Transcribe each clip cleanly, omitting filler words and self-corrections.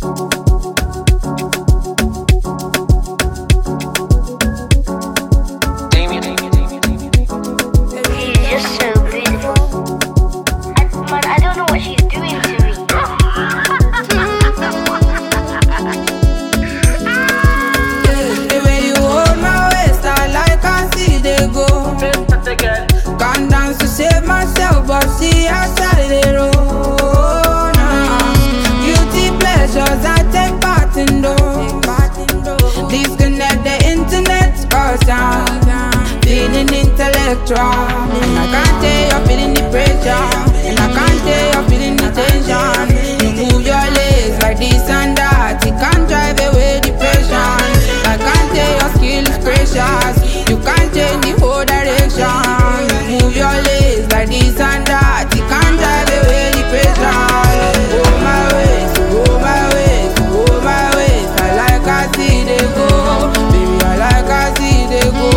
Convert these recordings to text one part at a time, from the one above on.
just so beautiful. I don't know what she's doing to me. The way you hold my waist, I like I see they go. Can't dance to save myself, but see outside the road. Guilty pleasures I take part in those. Disconnect the internet, cause I'm feeling intellectual. And I can't tell you're feeling the pressure, and I can't tell you're feeling the tension. You move your legs like this and that, it can't drive away depression. I can't tell your skill is precious, you can't change the whole direction. You move your legs like this and that, it can't drive away depression. Go my ways, go my ways, go my ways. I like I see they go, baby, I like I see they go.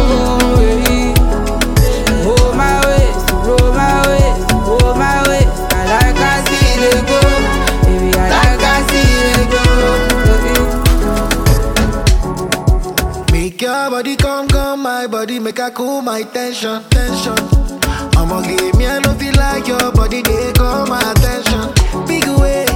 Go my ways, go my ways, go my ways. I like I see they go, baby, I like I see they go. Make your body come, my body make I cool my tension. I'ma give me, I don't feel like your body, they call my attention. Big way,